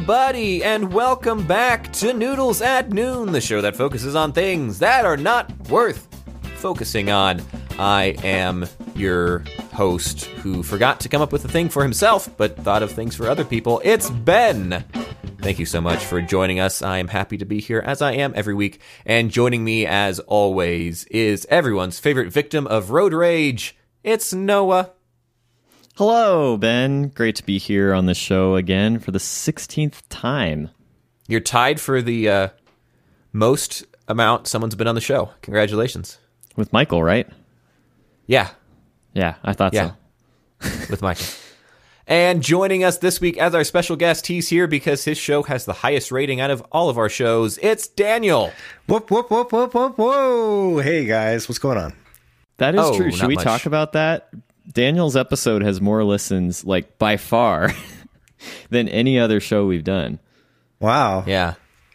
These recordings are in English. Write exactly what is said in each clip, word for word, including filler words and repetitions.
everybody, and welcome back to Noodles at Noon, the show that focuses on things that are not worth focusing on. I am your host who forgot to come up with a thing for himself, but thought of things for other people. It's Ben. Thank you so much for joining us. I am happy to be here, as I am every week. And joining me, as always, is everyone's favorite victim of road rage. It's Noah. Hello, Ben. Great to be here on the show again for the sixteenth time. You're tied for the uh, most amount someone's been on the show. Congratulations. With Michael, right? Yeah. Yeah, I thought yeah. so. With Michael. And joining us this week as our special guest, he's here because his show has the highest rating out of all of our shows. It's Daniel. Whoop, whoop, whoop, whoop, whoop, whoa. Hey, guys. What's going on? That is oh, true. Should we much. talk about that? Daniel's episode has more listens, like, by far, than any other show we've done. Wow. Yeah.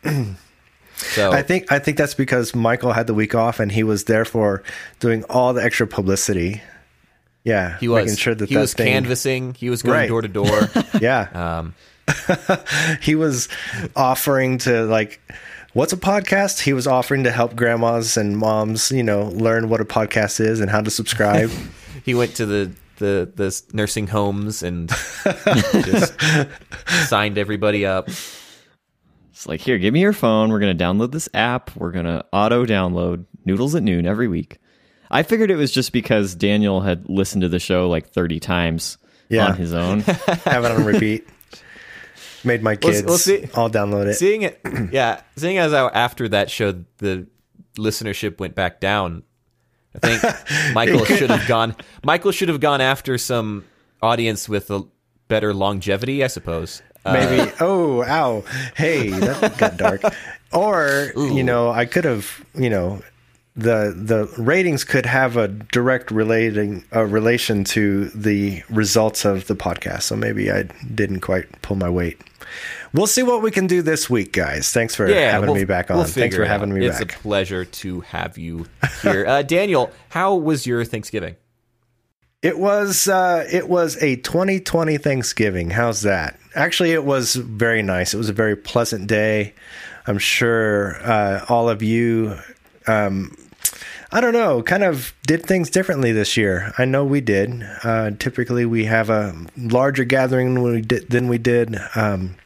So I think I think that's because Michael had the week off and he was therefore doing all the extra publicity. Yeah. he was, making sure that he that was thing, canvassing. He was going Right. door to door. Yeah. Um, He was offering to, like, what's a podcast? He was offering to help grandmas and moms, you know, learn what a podcast is and how to subscribe. he went to the, the, the nursing homes and just signed everybody up. It's like, here, give me your phone. We're going to download this app. We're going to auto-download Noodles at Noon every week. I figured it was just because Daniel had listened to the show like thirty times Yeah. on his own. Have it on repeat. Made my We'll- kids we'll see. all download it. Seeing it, yeah, seeing as how after that show, the listenership went back down. I think Michael should have gone. Michael should have gone after some audience with a better longevity, I suppose. Uh, Maybe. Oh, ow. Hey, that got dark. Or, you know, I could have, you know, the the ratings could have a direct relating a relation to the results of the podcast. So maybe I didn't quite pull my weight. We'll see what we can do this week, guys. Thanks for yeah, having we'll- me back on. we'll Thanks figure for it having out. me it's back. It's a pleasure to have you here, uh, Daniel. How was your Thanksgiving? It was uh, it was a twenty twenty Thanksgiving. How's that? Actually, it was very nice. It was a very pleasant day. I'm sure uh, all of you, um, I don't know, kind of did things differently this year. I know we did. Uh, typically, we have a larger gathering than we did. Than we did. Um,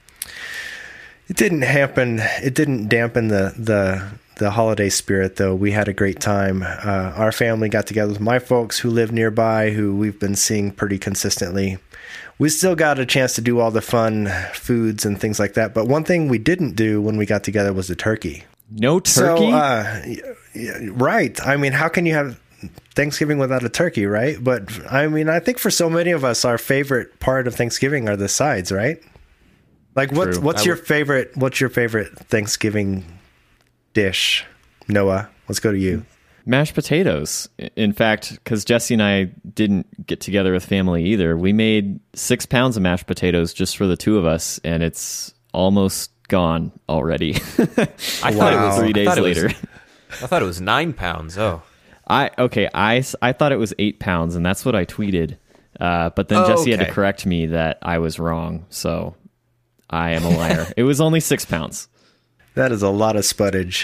it didn't happen. It didn't dampen the the. the holiday spirit, though. We had a great time. Uh, our family got together with my folks who live nearby, who we've been seeing pretty consistently. We still got a chance to do all the fun foods and things like that. But one thing we didn't do when we got together was the turkey. No turkey? So, uh, yeah, right. I mean, how can you have Thanksgiving without a turkey, right? But I mean, I think for so many of us, our favorite part of Thanksgiving are the sides, right? Like, what's True. what's I your would- favorite? What's your favorite Thanksgiving dish? Noah, let's go to you. Mashed potatoes. In fact, because Jesse and I didn't get together with family either, we made six pounds of mashed potatoes just for the two of us, and it's almost gone already. I thought it Like was- three I days thought it was- later. I thought it was nine pounds. Oh, I okay. I, s- I thought it was eight pounds, and that's what I tweeted. Uh, but then Oh, Jesse had okay. to correct me that I was wrong, so I am a liar. It was only six pounds. That is a lot of spuddage.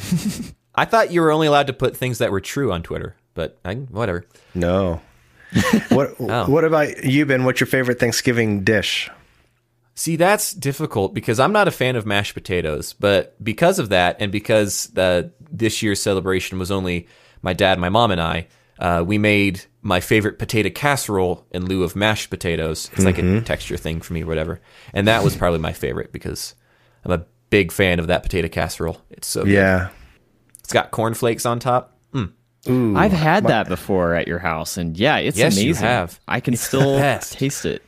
I thought you were only allowed to put things that were true on Twitter, but I, whatever. No. What Oh. What about you, Ben? What's your favorite Thanksgiving dish? See, that's difficult because I'm not a fan of mashed potatoes, but because of that, and because the this year's celebration was only my dad, my mom, and I, uh, we made my favorite potato casserole in lieu of mashed potatoes. It's like a texture thing for me, or whatever. And that was probably my favorite because I'm a big fan of that potato casserole. It's so good. Yeah. It's got cornflakes on top. Mm. Ooh. I've had that before at your house, and yeah, it's Yes, you amazing. have. I can It's the still best. taste it.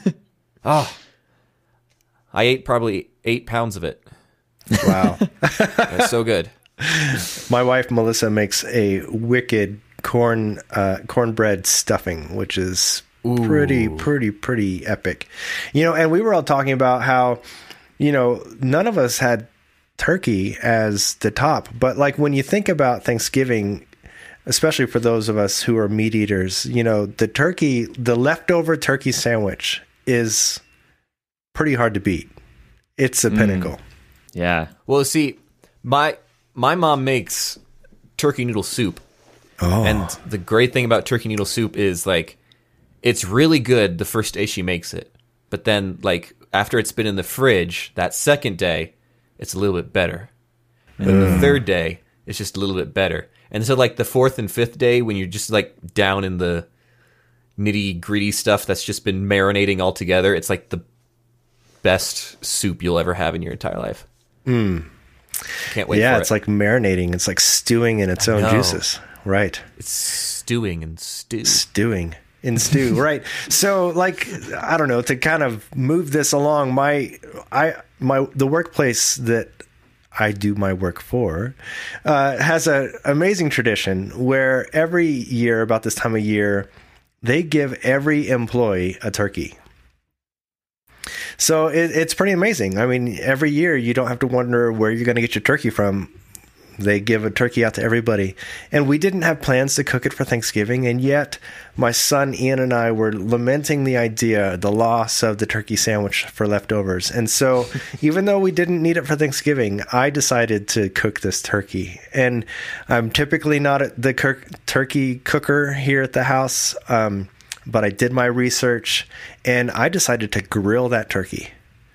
Oh, I ate probably eight pounds of it. Wow. It's so good. My wife Melissa makes a wicked corn uh, cornbread stuffing, which is pretty, pretty, pretty epic. You know, and we were all talking about how, you know, none of us had turkey as the top, but like when you think about Thanksgiving, especially for those of us who are meat eaters, you know, the turkey, the leftover turkey sandwich is pretty hard to beat. It's a pinnacle. Yeah. Well, see, my my mom makes turkey noodle soup. Oh. And the great thing about turkey noodle soup is, like, it's really good the first day she makes it. But then, like, after it's been in the fridge, that second day, it's a little bit better. And then the third day, it's just a little bit better. And so, like, the fourth and fifth day, when you're just, like, down in the nitty-gritty stuff that's just been marinating all together, it's, like, the best soup you'll ever have in your entire life. Mm. Can't wait yeah, for it. it's like marinating. It's like stewing in its I own know. juices. Right. It's stewing and stew. Stewing in stew. Right. So, like, I don't know, to kind of move this along, my, I, my, the workplace that I do my work for uh, has an amazing tradition where every year, about this time of year, they give every employee a turkey. So it, it's pretty amazing. I mean, every year you don't have to wonder where you're going to get your turkey from. They give a turkey out to everybody. And we didn't have plans to cook it for Thanksgiving. And yet my son Ian and I were lamenting the idea, the loss of the turkey sandwich for leftovers. And so even though we didn't need it for Thanksgiving, I decided to cook this turkey. And I'm typically not the cur- turkey cooker here at the house, um, but I did my research and I decided to grill that turkey.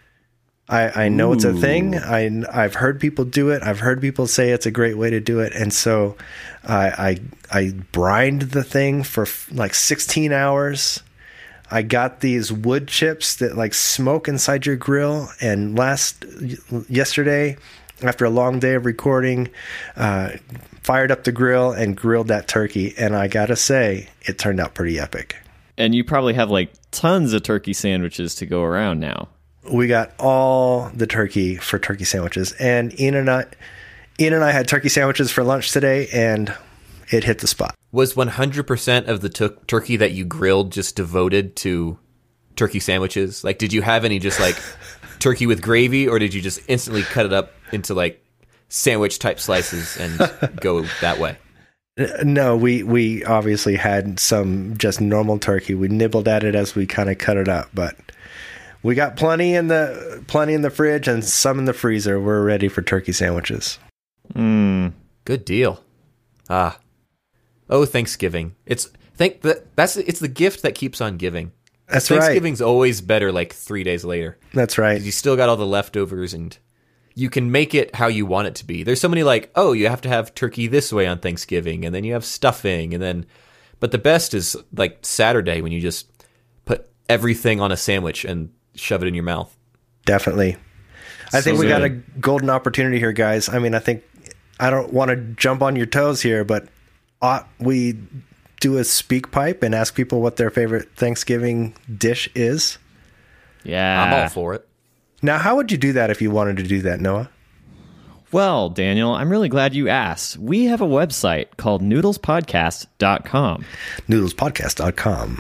I, I know Ooh. It's a thing. I, I've heard people do it. I've heard people say it's a great way to do it. And so I, I, I brined the thing for f- like sixteen hours. I got these wood chips that like smoke inside your grill. And last yesterday, after a long day of recording, uh, fired up the grill and grilled that turkey. And I got to say, it turned out pretty epic. And you probably have like tons of turkey sandwiches to go around now. We got all the turkey for turkey sandwiches, and Ian and I, Ian and I had turkey sandwiches for lunch today, and it hit the spot. Was one hundred percent of the tu- turkey that you grilled just devoted to turkey sandwiches? Like, did you have any just like turkey with gravy, or did you just instantly cut it up into like sandwich type slices and go that way? No, we, we obviously had some just normal turkey. We nibbled at it as we kind of cut it up, but we got plenty in the plenty in the fridge and some in the freezer. We're ready for turkey sandwiches. Mm. Good deal. Ah, oh, Thanksgiving. It's thank that that's it's the gift that keeps on giving. That's Thanksgiving's right. Thanksgiving's always better like three days later. That's right. You still got all the leftovers, and you can make it how you want it to be. There's so many like, oh, you have to have turkey this way on Thanksgiving, and then you have stuffing, and then, but the best is like Saturday when you just put everything on a sandwich and shove it in your mouth. Definitely. I So think we good. got a golden opportunity here, guys. I mean, I think I don't want to jump on your toes here, but ought we do a speak pipe and ask people what their favorite Thanksgiving dish is? Yeah. I'm all for it. Now, how would you do that if you wanted to do that, Noah? Well, Daniel, I'm really glad you asked. We have a website called noodles podcast dot com. noodles podcast dot com.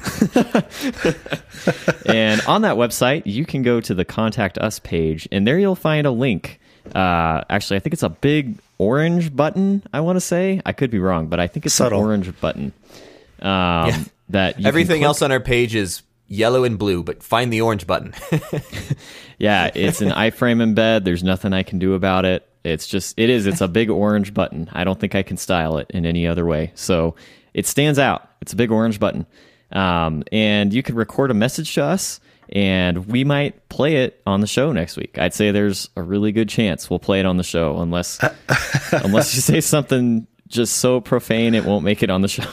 And on that website, you can go to the Contact Us page, and there you'll find a link. Uh, actually, I think it's a big orange button, I want to say. I could be wrong, but I think it's Subtle. an orange button. Um, Yeah. that you Everything can click. else on our page is yellow and blue, but find the orange button. Yeah, it's an iframe embed. There's nothing I can do about it. It's just, it is, it's a big orange button. I don't think I can style it in any other way. So it stands out. It's a big orange button. Um, and you can record a message to us, and we might play it on the show next week. I'd say there's a really good chance we'll play it on the show, unless unless you say something just so profane it won't make it on the show.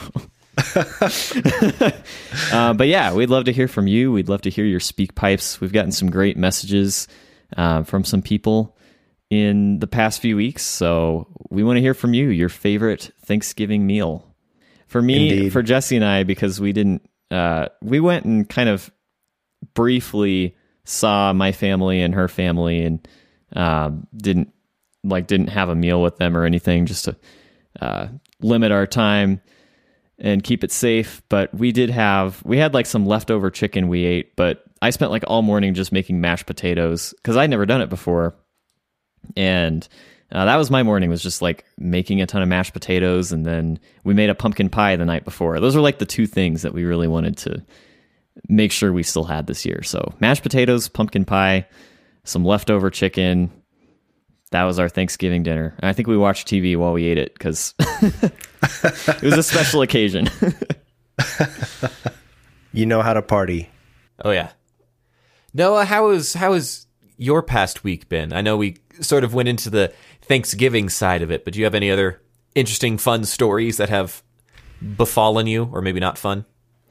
uh, but yeah, we'd love to hear from you. We'd love to hear your speak pipes. We've gotten some great messages uh, from some people in the past few weeks, so we want to hear from you, your favorite Thanksgiving meal. For me, Indeed. for Jesse and I, because we didn't, uh, we went and kind of briefly saw my family and her family, and uh, didn't like didn't have a meal with them or anything, just to uh, limit our time and keep it safe. But we did have, we had like some leftover chicken we ate, but I spent like all morning just making mashed potatoes because I'd never done it before. And uh, that was my morning, was just like making a ton of mashed potatoes. And then we made a pumpkin pie the night before. Those were like the two things that we really wanted to make sure we still had this year. So mashed potatoes, pumpkin pie, some leftover chicken. That was our Thanksgiving dinner. And I think we watched T V while we ate it because it was a special occasion. You know how to party. Oh, yeah. Noah, how is, how has your past week been? I know we sort of went into the Thanksgiving side of it, but do you have any other interesting, fun stories that have befallen you, or maybe not fun?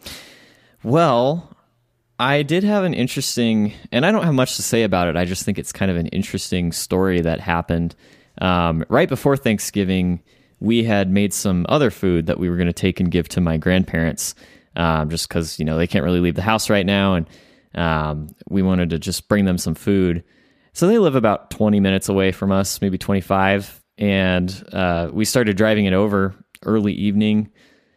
Well, I did have an interesting, and I don't have much to say about it. I just think it's kind of an interesting story that happened. Um, right before Thanksgiving, we had made some other food that we were going to take and give to my grandparents, um, just because, you know, they can't really leave the house right now. And um, we wanted to just bring them some food. So they live about twenty minutes away from us, maybe twenty-five. And uh, we started driving it over early evening.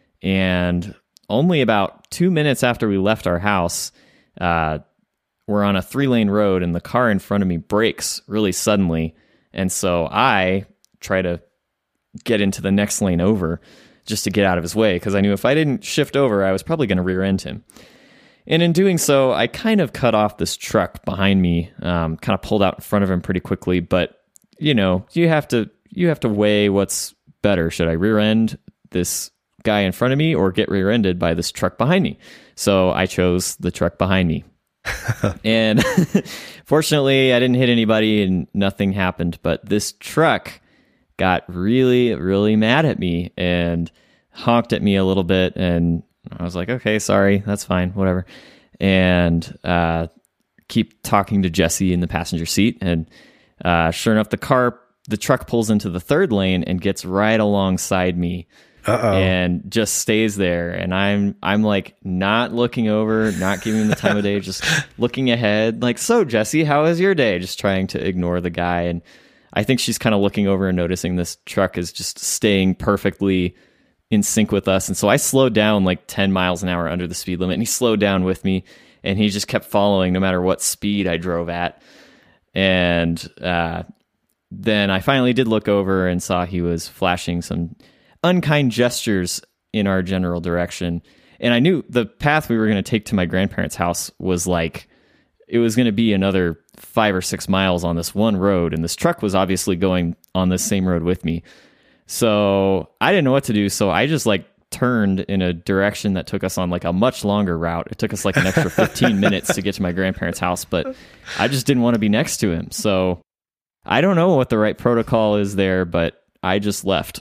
And only about two minutes after we left our house, uh, we're on a three-lane road, and the car in front of me brakes really suddenly. And so I try to get into the next lane over just to get out of his way, because I knew if I didn't shift over, I was probably going to rear end him. And in doing so, I kind of cut off this truck behind me, um, kind of pulled out in front of him pretty quickly. But, you know, you have to you have to weigh what's better. Should I rear end this guy in front of me or get rear-ended by this truck behind me? So I chose the truck behind me. And fortunately, I didn't hit anybody and nothing happened. But this truck got really, really mad at me and honked at me a little bit. And I was like, okay, sorry, that's fine, whatever. And uh, keep talking to Jesse in the passenger seat. And uh, sure enough, the car, the truck pulls into the third lane and gets right alongside me. Uh-oh. And just stays there. And I'm I'm like not looking over, not giving him the time of day, just looking ahead. Like, so Jesse, how was your day? Just trying to ignore the guy. And I think she's kind of looking over and noticing this truck is just staying perfectly in sync with us. And so I slowed down like ten miles an hour under the speed limit, and he slowed down with me, and he just kept following no matter what speed I drove at. And uh, then I finally did look over and saw he was flashing some unkind gestures in our general direction. And I knew the path we were going to take to my grandparents' house was like, it was going to be another five or six miles on this one road. And this truck was obviously going on this same road with me. So I didn't know what to do. So I just like turned in a direction that took us on like a much longer route. It took us like an extra fifteen minutes to get to my grandparents' house, but I just didn't want to be next to him. So I don't know what the right protocol is there, but I just left.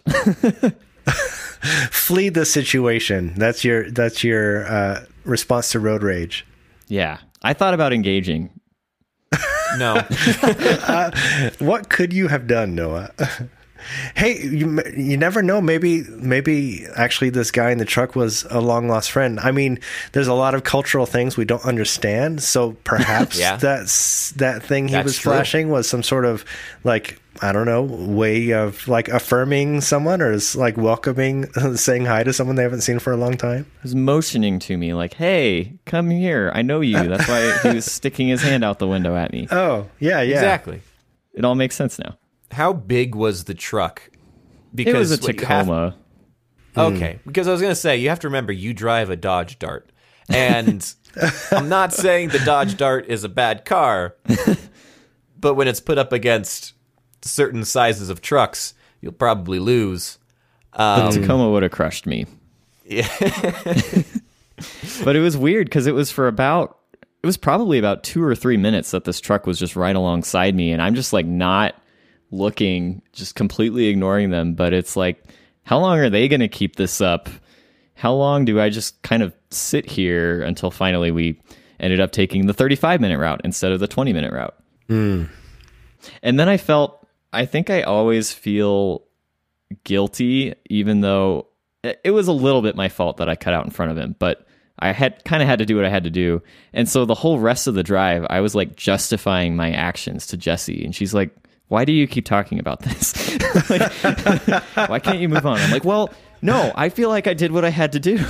Flee the situation. That's your that's your uh, response to road rage. Yeah, I thought about engaging. No. uh, what could you have done, Noah? Hey, you you never know. Maybe maybe actually this guy in the truck was a long lost friend. I mean, there's a lot of cultural things we don't understand. So perhaps yeah. that's that thing he That's was true. flashing was some sort of like, I don't know, way of like affirming someone, or is like welcoming, saying hi to someone they haven't seen for a long time. He was motioning to me like, "Hey, come here. I know you." That's why he was sticking his hand out the window at me. Oh, yeah, yeah. Exactly. It all makes sense now. How big was the truck? Because it was a what you have- Tacoma. Okay, because I was going to say, you have to remember, you drive a Dodge Dart. And I'm not saying the Dodge Dart is a bad car, but when it's put up against certain sizes of trucks, you'll probably lose. Um, The Tacoma would have crushed me. Yeah. But it was weird because it was for about, it was probably about two or three minutes that this truck was just right alongside me. And I'm just like not looking, just completely ignoring them. But it's like, how long are they going to keep this up? How long do I just kind of sit here until finally we ended up taking the thirty-five minute route instead of the twenty minute route? Mm. And then I felt, I think I always feel guilty, even though it was a little bit my fault that I cut out in front of him, but I had kind of had to do what I had to do. And so the whole rest of the drive, I was like justifying my actions to Jessie. And she's like, why do you keep talking about this? Like, why can't you move on? I'm like, well, no, I feel like I did what I had to do.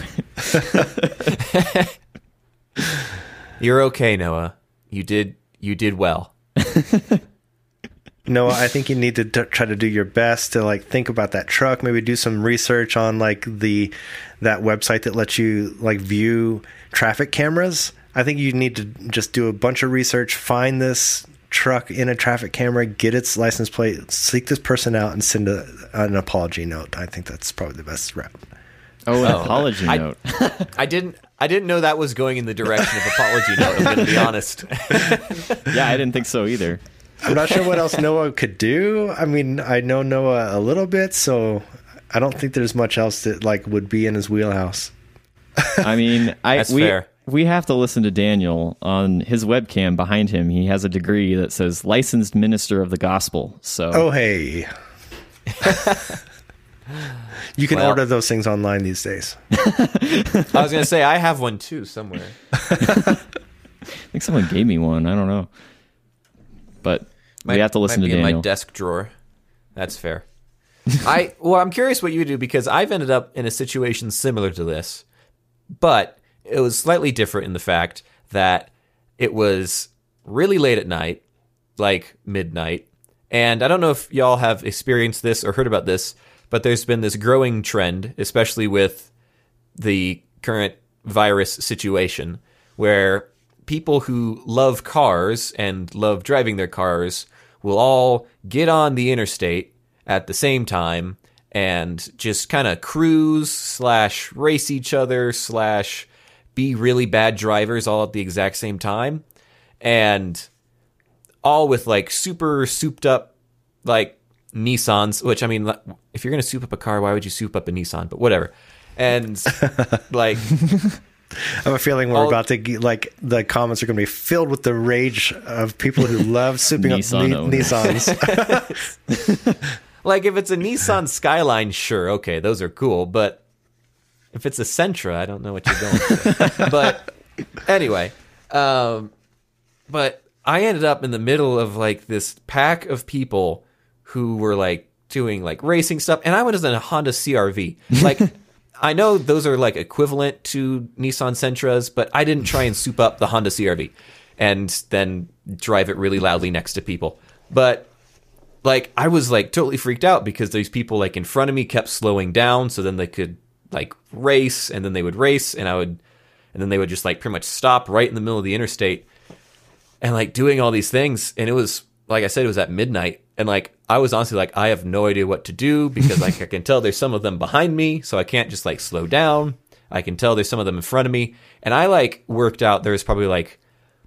You're okay, Noah. You did you did well. Noah, I think you need to d- try to do your best to like think about that truck. Maybe do some research on like the that website that lets you like view traffic cameras. I think you need to just do a bunch of research, find this truck in a traffic camera, get its license plate, seek this person out, and send a, an apology note. I think that's probably the best route. Oh, an Oh. apology I- note. I didn't. I didn't know that was going in the direction of apology note. I'm going to be honest. Yeah, I didn't think so either. I'm not sure what else Noah could do. I mean, I know Noah a little bit, so I don't think there's much else that like would be in his wheelhouse. I mean, I That's we fair. we have to listen to Daniel on his webcam behind him. He has a degree that says licensed minister of the gospel. So Oh, hey. You can Well- order those things online these days. I was going to say I have one too somewhere. I think someone gave me one. I don't know, but we Might- have to listen might to be in Daniel. my desk drawer. That's fair. I well, I'm curious what you do because I've ended up in a situation similar to this, but it was slightly different in the fact that it was really late at night, like midnight, and I don't know if y'all have experienced this or heard about this, but there's been this growing trend, especially with the current virus situation, where people who love cars and love driving their cars will all get on the interstate at the same time and just kind of cruise slash race each other slash be really bad drivers all at the exact same time, and all with like super souped up like Nissans, which I mean, if you're gonna soup up a car, why would you soup up a Nissan? But whatever. And like, I have a feeling we're All- about to get, like the comments are going to be filled with the rage of people who love souping up Nissan Ni- owners. Nissans. like if it's a Nissan Skyline, sure, okay, those are cool. But if it's a Sentra, I don't know what you're going for. But anyway, um, but I ended up in the middle of like this pack of people who were like doing like racing stuff, and I was in a Honda C R V. Like, I know those are like equivalent to Nissan Sentras, but I didn't try and soup up the Honda C R V and then drive it really loudly next to people. But like, I was like totally freaked out because these people like in front of me kept slowing down so then they could like race, and then they would race, and I would, and then they would just like pretty much stop right in the middle of the interstate and like doing all these things. And it was, like I said, it was at midnight. And like, I was honestly like, I have no idea what to do because like I can tell there's some of them behind me, so I can't just like slow down. I can tell there's some of them in front of me. And I like worked out there's probably like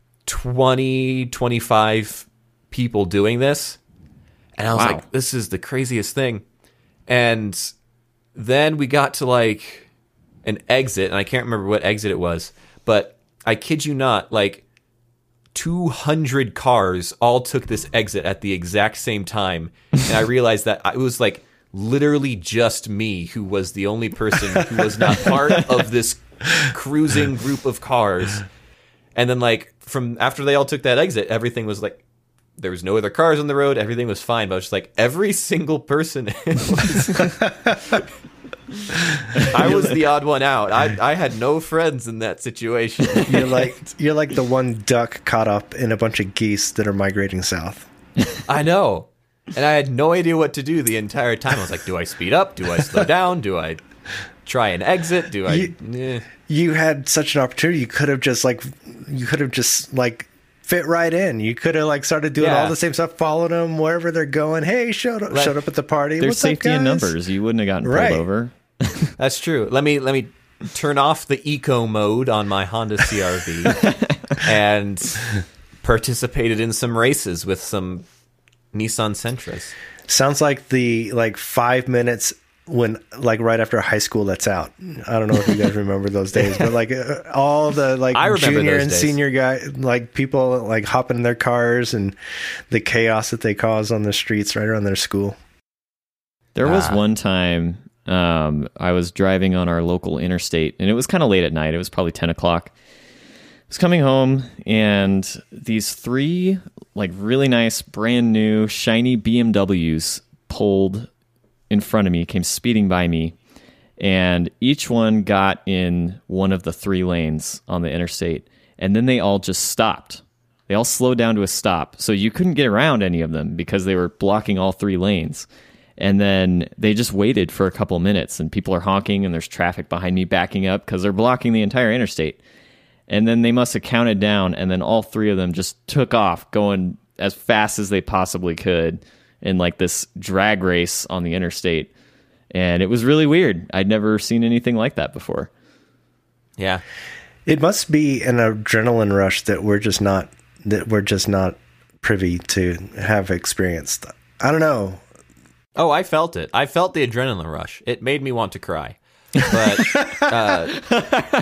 twenty, twenty-five people doing this. And I was Wow. like, this is the craziest thing. And then we got to like an exit, and I can't remember what exit it was, but I kid you not, like two hundred cars all took this exit at the exact same time. And I realized that it was like literally just me who was the only person who was not part of this cruising group of cars. And then like from after they all took that exit, everything was like, there was no other cars on the road. Everything was fine. But I was just like, every single person was, I was the odd one out. I, I had no friends in that situation. You're like you're like the one duck caught up in a bunch of geese that are migrating south. I know. And I had no idea what to do the entire time. I was like, do I speed up? Do I slow down? Do I try and exit? Do I... You- eh. You had such an opportunity. You could have just like you could have just like fit right in. You could have like started doing Yeah. all the same stuff, followed them wherever they're going. Hey, showed up, Like, showed up at the party. There's What's up, safety in guys? numbers. You wouldn't have gotten Right. pulled over. That's true. Let me let me turn off the eco mode on my Honda C R V and participated in some races with some Nissan Sentras. Sounds like the like five minutes when like right after high school lets out. I don't know if you guys remember those days, but like uh, all the like I remember junior those and days. senior guy like people like hopping in their cars and the chaos that they cause on the streets right around their school. There was Ah. one time um, I was driving on our local interstate, and it was kind of late at night. It was probably ten o'clock. I was coming home, and these three like really nice, brand new, shiny B M Ws pulled in front of me, came speeding by me, and each one got in one of the three lanes on the interstate, and then they all just stopped. They all slowed down to a stop, so you couldn't get around any of them because they were blocking all three lanes. And then they just waited for a couple minutes, and people are honking, and there's traffic behind me backing up because they're blocking the entire interstate. And then they must have counted down, and then all three of them just took off, going as fast as they possibly could in like this drag race on the interstate. And it was really weird. I'd never seen anything like that before. Yeah. It must be an adrenaline rush that we're just not that we're just not privy to have experienced. I don't know. Oh, I felt it. I felt the adrenaline rush. It made me want to cry. But uh,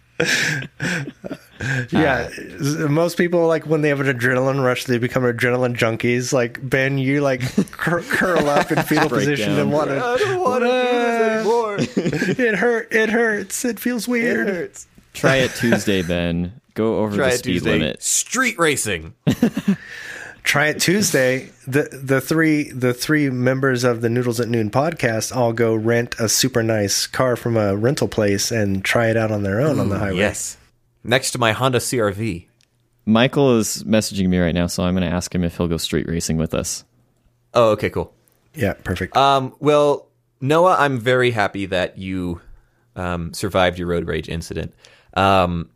yeah, most people, like, when they have an adrenaline rush, they become adrenaline junkies. Like, Ben, you like cur- curl up in fetal Break position down. and want to. I don't want to do this anymore. It hurt. It hurts. It feels weird. It hurts. Try it Tuesday, Ben. Go over Try the it speed Tuesday. limit. Street racing. Try it Tuesday. The the three the three members of the Noodles at Noon podcast all go rent a super nice car from a rental place and try it out on their own on the highway. Yes. Next to my Honda C R V. Michael is messaging me right now, so I'm going to ask him if he'll go street racing with us. Oh, okay, cool. Yeah, perfect. Um, well, Noah, I'm very happy that you um, survived your road rage incident. Um,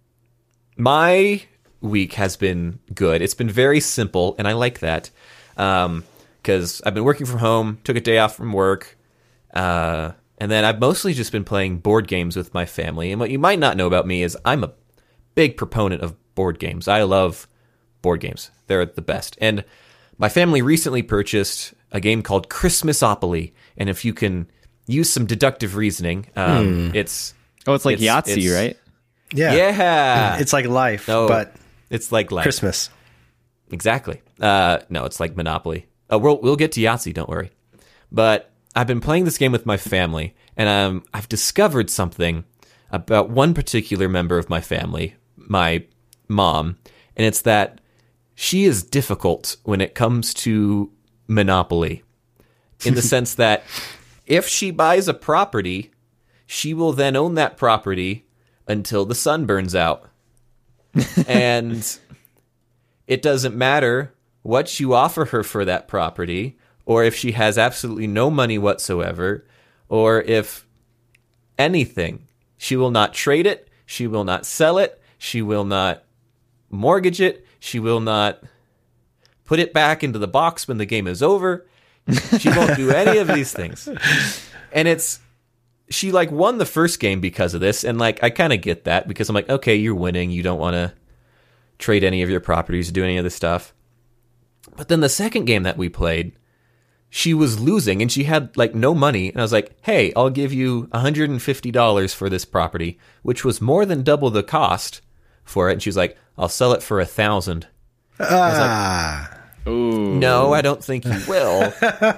my week has been good. It's been very simple, and I like that because um, I've been working from home, took a day off from work, uh, and then I've mostly just been playing board games with my family. And what you might not know about me is I'm a big proponent of board games. I love board games. They're the best. And my family recently purchased a game called Christmasopoly, and if you can use some deductive reasoning, um, it's... Oh, it's like It's- Yahtzee, it's- right? yeah. Yeah. It's like life, No, but it's like life. Christmas. Exactly. Uh, no, it's like Monopoly. Uh, we'll we'll get to Yahtzee. Don't worry. But I've been playing this game with my family, and um, I've discovered something about one particular member of my family, my mom, and it's that she is difficult when it comes to Monopoly, in the sense that if she buys a property, she will then own that property until the sun burns out. And it doesn't matter what you offer her for that property, or if she has absolutely no money whatsoever, or if anything. She will not trade it. She will not sell it. She will not mortgage it. She will not put it back into the box when the game is over. She won't do any of these things. And it's... She, like, won the first game because of this, and, like, I kind of get that, because I'm like, okay, you're winning, you don't want to trade any of your properties or do any of this stuff. But then the second game that we played, she was losing, and she had, like, no money, and I was like, hey, I'll give you one hundred fifty dollars for this property, which was more than double the cost for it, and she was like, I'll sell it for a thousand. Ah. Ooh. No, I don't think you will.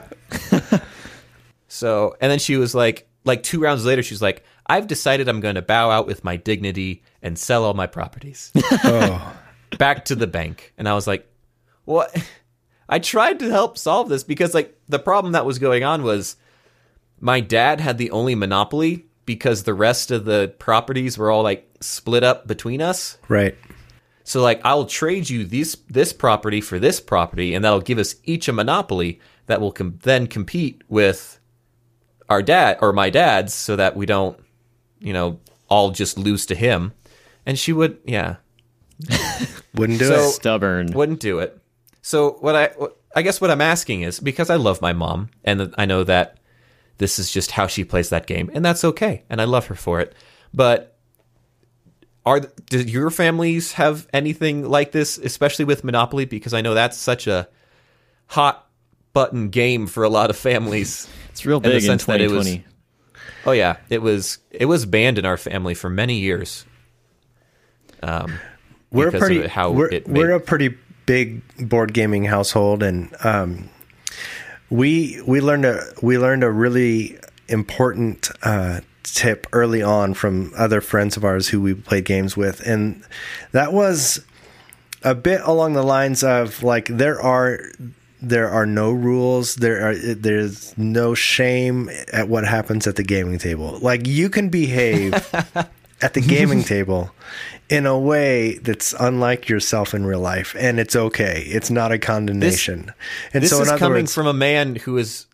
So, and then she was like, like two rounds later, she's like, I've decided I'm going to bow out with my dignity and sell all my properties. Oh. Back to the bank. And I was like, what? I tried to help solve this because, like, the problem that was going on was my dad had the only monopoly because the rest of the properties were all, like, split up between us. Right. So, like, I'll trade you this this property for this property, and that'll give us each a monopoly that will com- then compete with our dad or my dad's, so that we don't, you know, all just lose to him. And she would, yeah, Wouldn't do So- it. Stubborn. wouldn't do it. So what I, what, I guess what I'm asking is, because I love my mom, and I know that this is just how she plays that game, and that's okay, and I love her for it. But are do your families have anything like this, especially with Monopoly? Because I know that's such a hot button game for a lot of families. It's real in the big in sense that it twenty was- twenty. Oh yeah, it was it was banned in our family for many years. Um, We're because pretty. of how we're it we're made- a pretty big board gaming household, and um, we we learned a we learned a really important uh, tip early on from other friends of ours who we played games with, and that was a bit along the lines of, like, there are there are no rules, there are there's no shame at what happens at the gaming table. Like, you can behave at the gaming table in a way that's unlike yourself in real life, and it's okay. It's not a condemnation. And This so, is in other coming words, from a man who is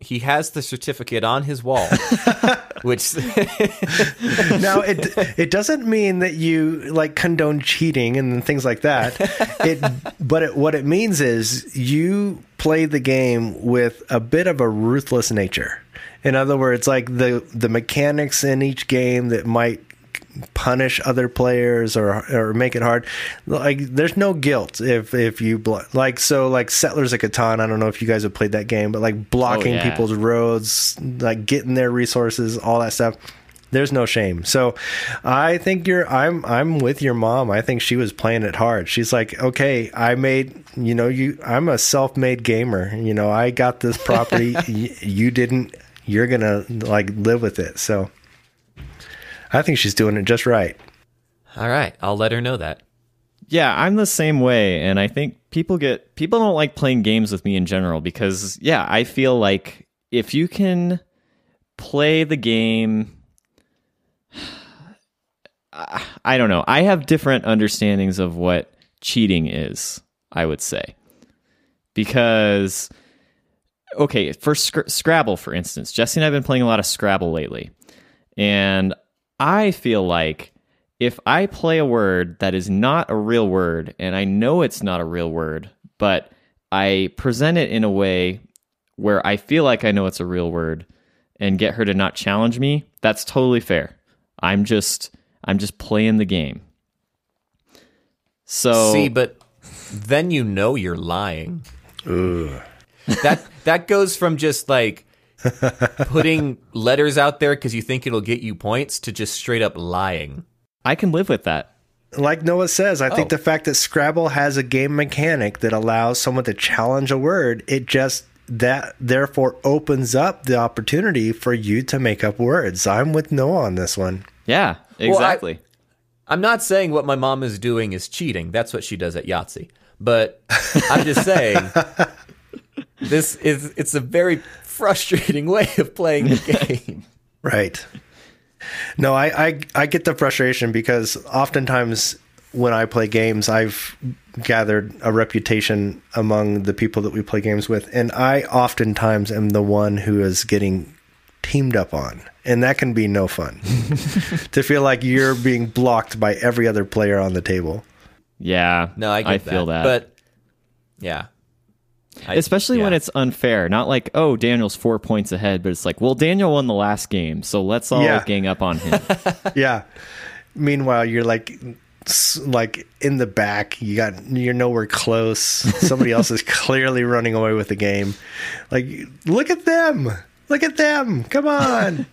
he has the certificate on his wall, which now it it doesn't mean that you like condone cheating and things like that. It but it, what it means is you play the game with a bit of a ruthless nature. In other words, like the the mechanics in each game that might punish other players or or make it hard, like there's no guilt if if you blo- like so like Settlers of Catan. I don't know if you guys have played that game, but like blocking oh, yeah. people's roads, like getting their resources, all that stuff, there's no shame. So I think you're I'm I'm with your mom. I think she was playing it hard. She's like, okay, I made, you know, you I'm a self-made gamer, you know, I got this property. y- you didn't, you're gonna like live with it. So I think she's doing it just right. all right, I'll let her know that. Yeah, I'm the same way, and I think people get people don't like playing games with me in general because, yeah, I feel like if you can play the game, I don't know. I have different understandings of what cheating is, I would say, because okay, for Sc- Scrabble, for instance, Jesse and I have been playing a lot of Scrabble lately, and I feel like if I play a word that is not a real word, and I know it's not a real word, but I present it in a way where I feel like I know it's a real word and get her to not challenge me, that's totally fair. I'm just I'm just playing the game. So See, but then you know you're lying. Ugh. That that goes from just like putting letters out there because you think it'll get you points to just straight up lying. I can live with that. Like Noah says, I think Oh. the fact that Scrabble has a game mechanic that allows someone to challenge a word, it just that therefore opens up the opportunity for you to make up words. I'm with Noah on this one. Yeah, Well, I- exactly. I'm not saying what my mom is doing is cheating. That's what she does at Yahtzee. But I'm just saying this is it's a very frustrating way of playing the game. Right. No, I, I I get the frustration because oftentimes when I play games, I've gathered a reputation among the people that we play games with, and I oftentimes am the one who is getting teamed up on, and that can be no fun. To feel like you're being blocked by every other player on the table. Yeah, No, I get I that. feel that. But yeah. I- Especially when yeah. it's unfair. Not like, oh, Daniel's four points ahead, but it's like, well, Daniel won the last game, so let's all Yeah. gang up on him. Yeah. Meanwhile, you're like s- like in the back. You got you're nowhere close. Somebody else is clearly running away with the game. Like, look at them. Look at them. Come on.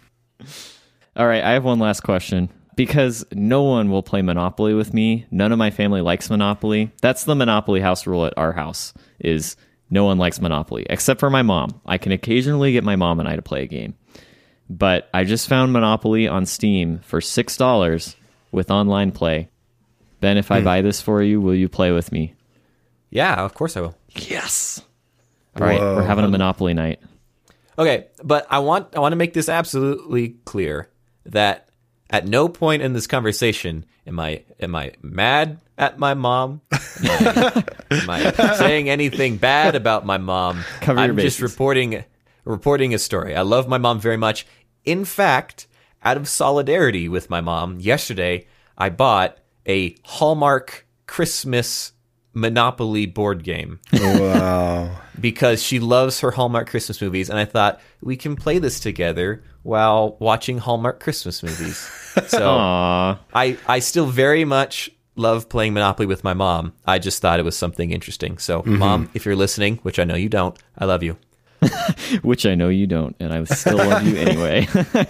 All right, I have one last question. Because no one will play Monopoly with me. None of my family likes Monopoly. That's the Monopoly house rule at our house, is no one likes Monopoly, except for my mom. I can occasionally get my mom and I to play a game. But I just found Monopoly on Steam for six dollars with online play. Ben, if I buy this for you, will you play with me? Yeah, of course I will. Yes. All right, Whoa. we're having a Monopoly night. Okay, but I want I want to make this absolutely clear that at no point in this conversation am I am I mad at my mom. Am I, am I saying anything bad about my mom? Cover your I'm just bases. reporting reporting a story. I love my mom very much. In fact, out of solidarity with my mom, yesterday I bought a Hallmark Christmas Monopoly board game. Wow. Because she loves her Hallmark Christmas movies, and I thought we can play this together while watching Hallmark Christmas movies. So Aww. I, I still very much love playing Monopoly with my mom. I just thought it was something interesting. So, Mom, if you're listening, which I know you don't, I love you. Which I know you don't, and I still love you anyway.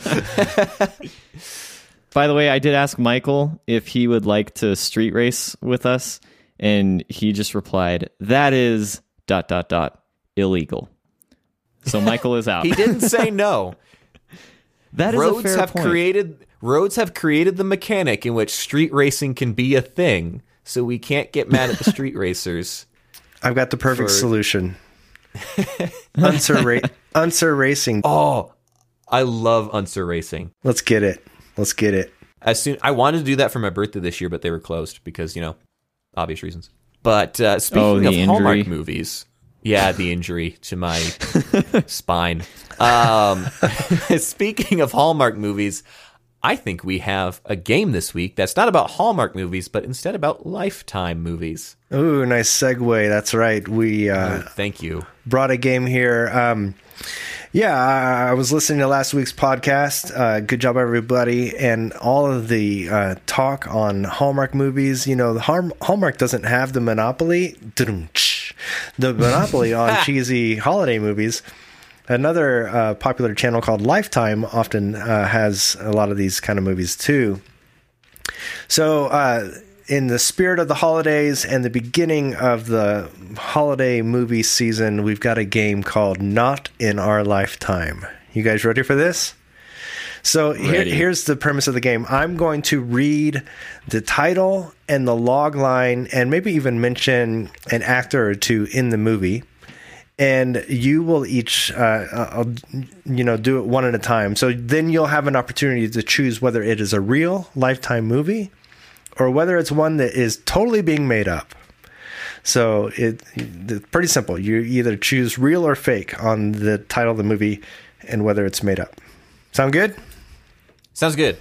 By the way, I did ask Michael if he would like to street race with us, and he just replied, that is dot dot dot illegal. So Michael is out. He didn't say no. That is a roads fair have point. created roads have created the mechanic in which street racing can be a thing. So we can't get mad at the street racers. I've got the perfect For- solution. Unser, ra- Unser Racing. Oh, I love Unser Racing. Let's get it. Let's get it. As soon I wanted to do that for my birthday this year, but they were closed because, you know, obvious reasons. But uh, speaking Oh, the of injury. Hallmark movies, Yeah, the injury to my spine. Um, speaking of Hallmark movies, I think we have a game this week that's not about Hallmark movies, but instead about Lifetime movies. Ooh, nice segue. That's right. We uh, oh, thank you. Brought a game here. Um, yeah, I, I was listening to last week's podcast. Uh, good job, everybody. And all of the uh, talk on Hallmark movies. You know, the Har- Hallmark doesn't have the monopoly. The monopoly on cheesy holiday movies. Another uh, popular channel called Lifetime often uh, has a lot of these kind of movies too. So uh, in the spirit of the holidays and the beginning of the holiday movie season, we've got a game called Not in Our Lifetime. You guys ready for this? So here, here's the premise of the game. I'm going to read the title and the log line and maybe even mention an actor or two in the movie. And you will each, uh, uh, you know, do it one at a time. So then you'll have an opportunity to choose whether it is a real Lifetime movie or whether it's one that is totally being made up. So it, it's pretty simple. You either choose real or fake on the title of the movie and whether it's made up. Sound good? Sounds good.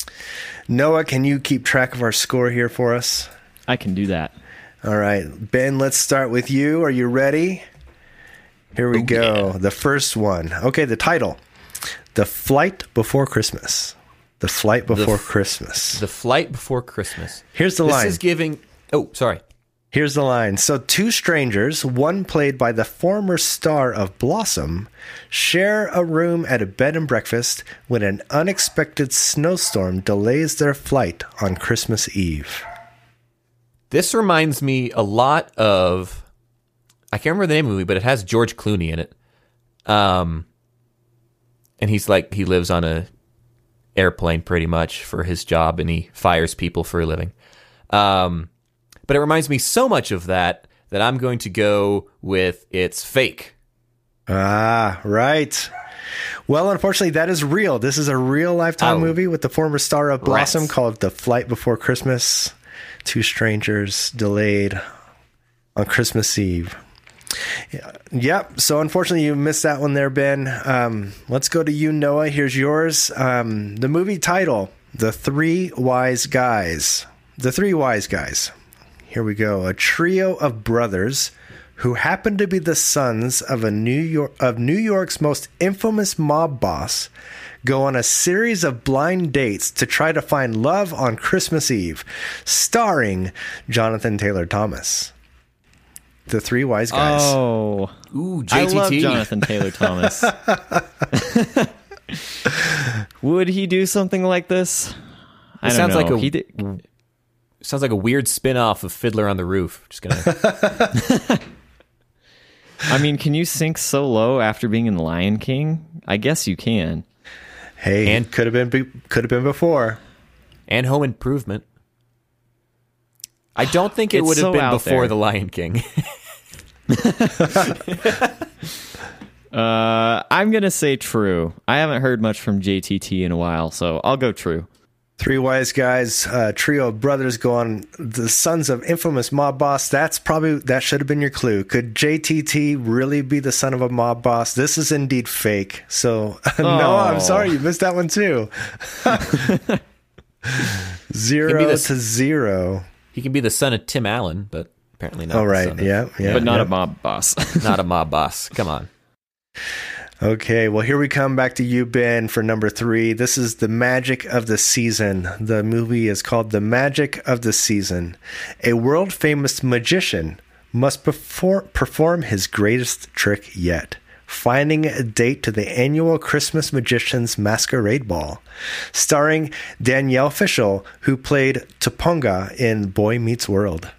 Noah, can you keep track of our score here for us? I can do that. All right. Ben, let's start with you. Are you ready? Here we oh, go. Yeah. The first one. Okay, the title. The Flight Before Christmas. The Flight Before the f- Christmas. The Flight Before Christmas. Here's the this line. This is giving... Oh, sorry. Here's the line. So two strangers, one played by the former star of Blossom, share a room at a bed and breakfast when an unexpected snowstorm delays their flight on Christmas Eve. This reminds me a lot of... I can't remember the name of the movie, but it has George Clooney in it. Um, and he's like, he lives on a airplane pretty much for his job, and he fires people for a living. Um, but it reminds me so much of that that I'm going to go with it's fake. Ah, right. Well, unfortunately, that is real. This is a real Lifetime oh. movie with the former star of Blossom Rats. called The Flight Before Christmas. Two strangers delayed on Christmas Eve. Yeah. Yep. So unfortunately, you missed that one there, Ben. Um, let's go to you, Noah. Here's yours. Um, the movie title, The Three Wise Guys. The Three Wise Guys. Here we go. A trio of brothers who happen to be the sons of a New York of New York's most infamous mob boss go on a series of blind dates to try to find love on Christmas Eve, starring Jonathan Taylor Thomas. The Three Wise Guys. Oh, ooh, J T T. I love Jonathan Taylor Thomas. Would he do something like this? I It don't sounds know. like a he did... sounds like a weird spin-off of Fiddler on the Roof. Just gonna. I mean, can you sink so low after being in Lion King? I guess you can. Hey, And- could have been be- could have been before. And Home Improvement. I don't think it It's would have so been out before there. The Lion King. Uh, I'm gonna say true. I haven't heard much from J T T in a while, so I'll go true. Three Wise Guys, uh, trio of brothers go on the sons of infamous mob boss. That's probably, that should have been your clue. Could J T T really be the son of a mob boss? This is indeed fake. So, no, I'm Oh. sorry, you missed that one too. Zero the- to zero. He can be the son of Tim Allen, but apparently not. Oh, the right. son of- Yeah, yeah. but not yeah. a mob boss. Not a mob boss. Come on. Okay, well, here we come back to you, Ben, for number three. This is The Magic of the Season. The movie is called The Magic of the Season. A world-famous magician must perfor- perform his greatest trick yet, finding a date to the annual Christmas Magician's Masquerade Ball, starring Danielle Fishel, who played Topanga in Boy Meets World.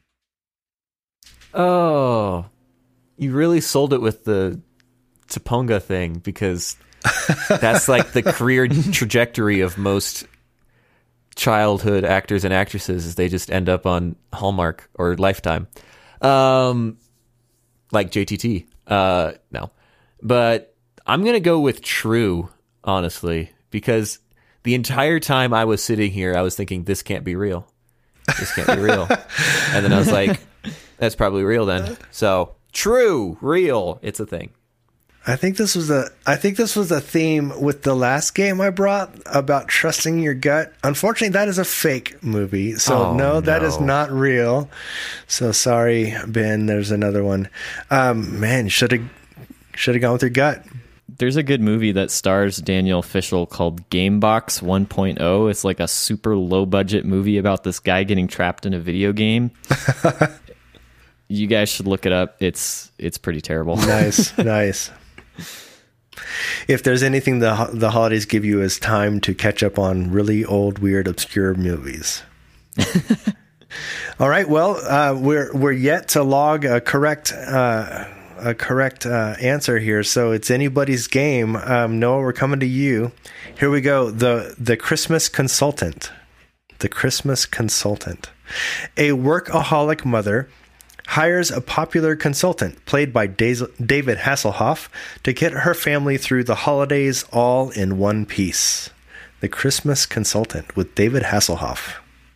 Oh, you really sold it with the Topanga thing, because that's like the career trajectory of most childhood actors and actresses, is they just end up on Hallmark or Lifetime. Um, like J T T. Uh, no. But I'm going to go with true, honestly, because the entire time I was sitting here, I was thinking, this can't be real. This can't be real. And then I was like, that's probably real then. So, True, real. It's a thing. I think this was a I think this was a theme with the last game I brought about trusting your gut. Unfortunately, that is a fake movie. So Oh, no, that no. is not real. So sorry, Ben, there's another one. Um, man, should have should have gone with your gut. There's a good movie that stars Daniel Fishel called Gamebox one point oh. It's like a super low budget movie about this guy getting trapped in a video game. You guys should look it up. It's it's pretty terrible. Nice, nice. If there's anything the ho- the holidays give you is time to catch up on really old, weird, obscure movies. All right, well, uh, we're we're yet to log a correct uh, a correct uh, answer here, so it's anybody's game. Um, Noah, we're coming to you. Here we go. The the Christmas Consultant. The Christmas Consultant. A workaholic mother hires a popular consultant, played by Daz- David Hasselhoff, to get her family through the holidays all in one piece. The Christmas Consultant with David Hasselhoff.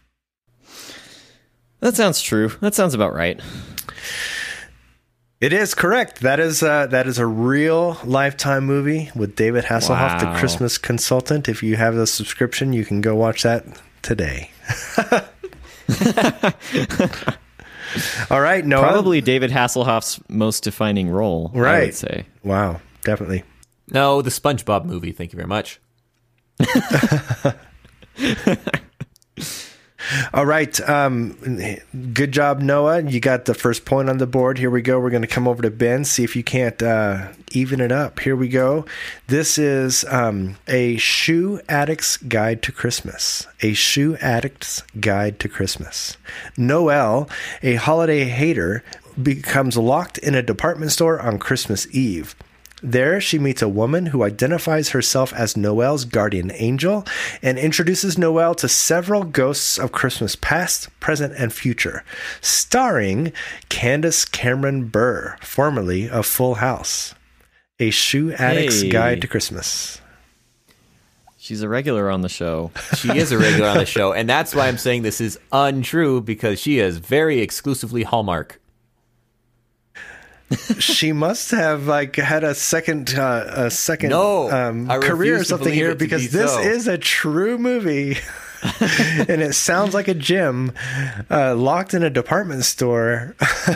That sounds true. That sounds about right. It is correct. That is uh, that is a real Lifetime movie with David Hasselhoff, Wow. The Christmas Consultant. If you have the subscription, you can go watch that today. All right, Noah. Probably David Hasselhoff's most defining role, I Right. would say. Wow, definitely. No, the SpongeBob movie. Thank you very much. All right. Um, good job, Noah. You got the first point on the board. Here we go. We're going to come over to Ben, see if you can't uh, even it up. Here we go. This is um, a shoe addict's guide to Christmas. A shoe addict's guide to Christmas. Noel, a holiday hater, becomes locked in a department store on Christmas Eve. There, she meets a woman who identifies herself as Noel's guardian angel and introduces Noel to several ghosts of Christmas past, present, and future, starring Candace Cameron Bure, formerly of Full House. A Shoe Addict's Hey. Guide to Christmas. She's a regular on the show. She is a regular on the show, and that's why I'm saying this is untrue, because she is very exclusively Hallmark. She must have like had a second, uh, a second No, um, I career or refuse to something believe here it to because be this so. is a true movie, and it sounds like a gym uh, locked in a department store.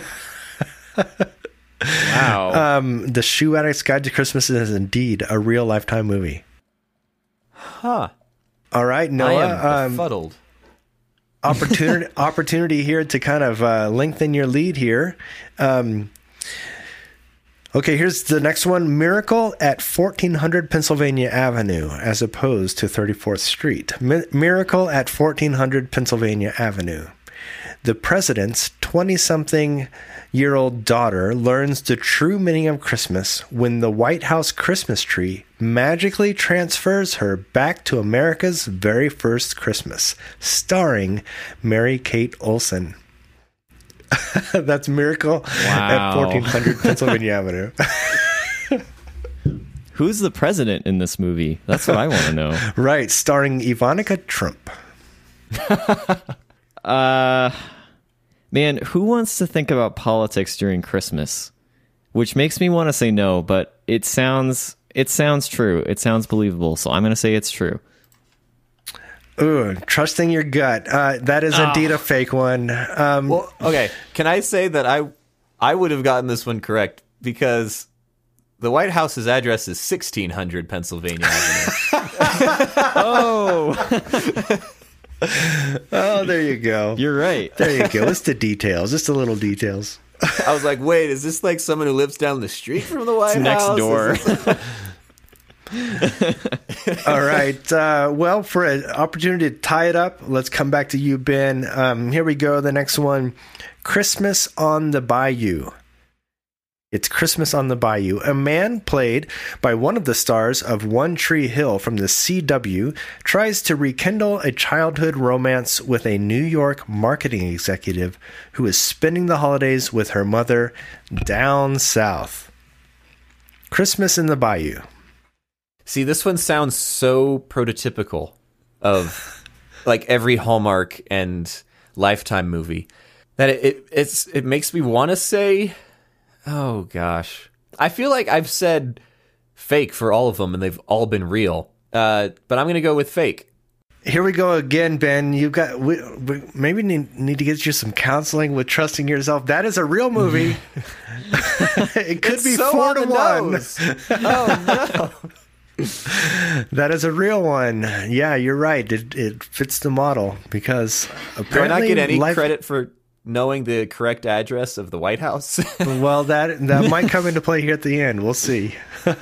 Wow. Um, the Shoe Addict's Guide to Christmas is indeed a real Lifetime movie. Huh. All right, I Noah. am Um, befuddled. opportunity opportunity here to kind of uh, lengthen your lead here. Um, okay, here's the next one. Miracle at fourteen hundred Pennsylvania Avenue as opposed to thirty-fourth Street. Mi- Miracle at fourteen hundred Pennsylvania Avenue. The president's twenty-something-year-old daughter learns the true meaning of Christmas when the White House Christmas tree magically transfers her back to America's very first Christmas, starring Mary-Kate Olsen. That's Miracle at Wow. fourteen hundred Pennsylvania Avenue. Who's the president in this movie? That's what I want to know. Right, starring Ivanka Trump. Uh, man, who wants to think about politics during Christmas? Which makes me want to say no, but it sounds it sounds true. It sounds believable, so I'm going to say it's true. Ooh, trusting your gut. Uh, that is indeed a fake one. Um, Well, okay. Can I say that I I would have gotten this one correct because the White House's address is sixteen hundred Pennsylvania Avenue. Oh, oh, there you go. you're right. There you go. It's the details. Just the little details. I was like, wait, is this like someone who lives down the street from the White It's next House? door. Is this- All right. Uh, well, for an opportunity to tie it up, let's come back to you, Ben. Um, here we go. The next one, Christmas on the Bayou. It's Christmas on the Bayou. A man played by one of the stars of One Tree Hill from the C W tries to rekindle a childhood romance with a New York marketing executive who is spending the holidays with her mother down south. Christmas in the Bayou. See, this one sounds so prototypical of like every Hallmark and Lifetime movie that it, it it's it makes me want to say Oh, gosh. I feel like I've said fake for all of them, and they've all been real. Uh, but I'm going to go with fake. Here we go again, Ben. You've got we, we maybe need, need to get you some counseling with trusting yourself. That is a real movie. It could It's be so four on to the one. nose. Oh, no. That is a real one. Yeah, you're right. It it fits the model because apparently Do I not get any life, credit for knowing the correct address of the White House? Well, that that might come into play here at the end. We'll see.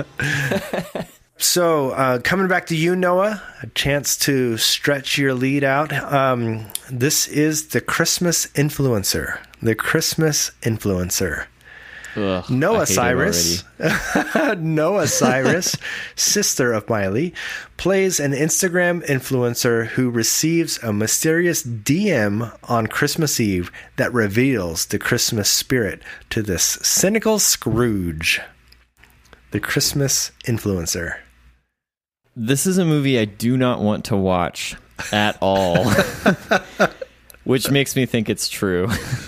So, uh, coming back to you, Noah, a chance to stretch your lead out. Um, this is the Christmas influencer. The Christmas influencer. Ugh, I Noah hate it Cyrus, Noah Cyrus, sister of Miley, plays an Instagram influencer who receives a mysterious D M on Christmas Eve that reveals the Christmas spirit to this cynical Scrooge. The Christmas influencer. This is a movie I do not want to watch at all, which makes me think it's true.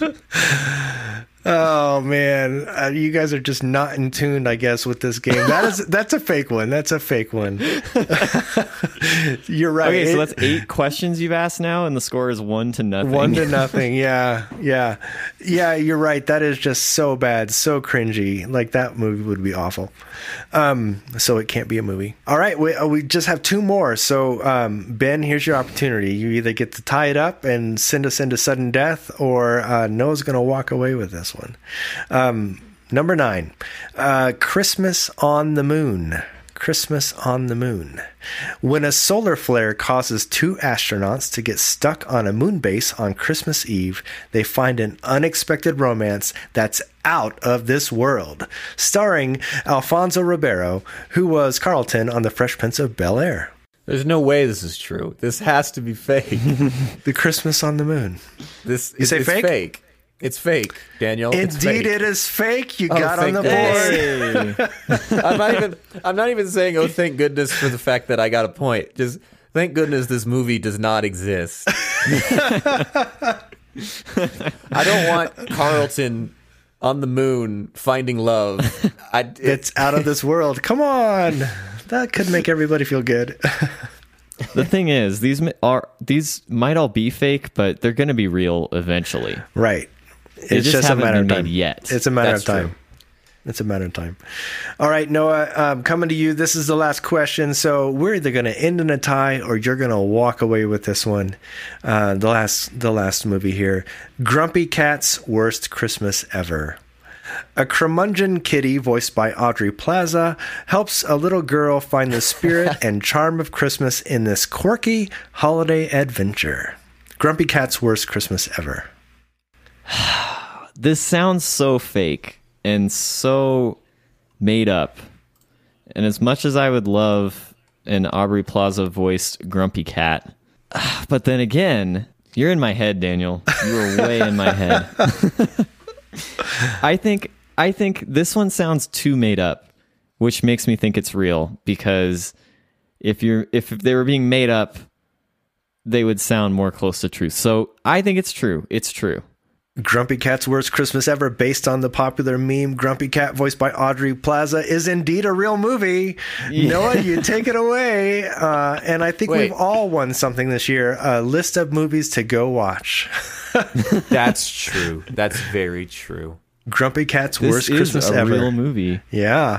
Oh man, uh, you guys are just not in tune, I guess, with this game. That is that's a fake one. That's a fake one. You're right. Okay, so It- that's eight questions you've asked now, and the score is one to nothing. One to nothing. Yeah, yeah, yeah. You're right. That is just so bad, so cringy. Like that movie would be awful. Um, so it can't be a movie. All right, we uh, we just have two more. So um, Ben, here's your opportunity. You either get to tie it up and send us into sudden death, or uh, Noah's going to walk away with this one. Um, number nine, uh, Christmas on the Moon. Christmas on the Moon. When a solar flare causes two astronauts to get stuck on a moon base on Christmas Eve, they find an unexpected romance that's out of this world. Starring Alfonso Ribeiro, who was Carlton on The Fresh Prince of Bel-Air. There's no way this is true. This has to be fake. The Christmas on the Moon. This You say it's fake? fake. It's fake, Daniel. It's Indeed, fake. it is fake. You Oh, got on thank the board. Hey. I'm not even. I'm not even saying, "Oh, thank goodness" for the fact that I got a point. Just thank goodness this movie does not exist. I don't want Carlton on the moon finding love. I, it, It's out of this world. Come on. That could make everybody feel good. The thing is, these mi- are these might all be fake, but they're going to be real eventually. Right. They It's just, just a haven't matter been of time. made yet. It's a matter That's of time. true. It's a matter of time. All right, Noah, um, coming to you. This is the last question. So we're either going to end in a tie or you're going to walk away with this one. Uh, the last, the last movie here. Grumpy Cat's Worst Christmas Ever. A curmudgeon kitty, voiced by Audrey Plaza, helps a little girl find the spirit and charm of Christmas in this quirky holiday adventure. Grumpy Cat's Worst Christmas Ever. This sounds so fake and so made up. And as much as I would love an Aubrey Plaza voiced Grumpy Cat, but then again, you're in my head, Daniel. You are way in my head. I think I think this one sounds too made up, which makes me think it's real, because if you're if they were being made up, they would sound more close to truth. So I think it's true. It's true. Grumpy Cat's Worst Christmas Ever, based on the popular meme Grumpy Cat, voiced by Audrey Plaza, is indeed a real movie. Yeah. Noah, you take it away. Uh, and I think Wait. we've all won something this year. A list of movies to go watch. that's true. That's very true. Grumpy Cat's This Worst is Christmas a Ever. real movie. Yeah.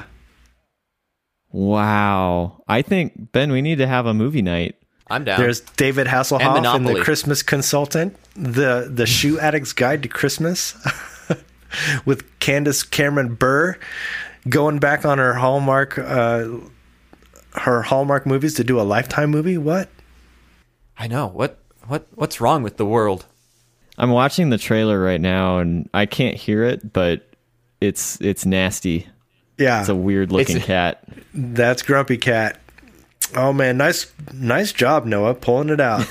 Wow. I think, Ben, we need to have a movie night. I'm down. There's David And Hasselhoff in The Monopoly. Christmas Consultant, the the Shoe Addict's Guide to Christmas, with Candace Cameron Burr going back on her Hallmark uh, her Hallmark movies to do a Lifetime movie. What? I know. What what what's wrong with the world? I'm watching the trailer right now, and I can't hear it, but it's it's nasty. Yeah, It's a weird looking It's- cat. that's Grumpy Cat. Oh man, nice nice job, Noah, pulling it out.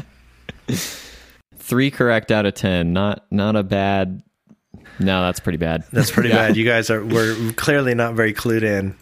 Three correct out of ten. Not not a bad. No, that's pretty bad. That's pretty Yeah. bad. You guys are we're clearly not very clued in.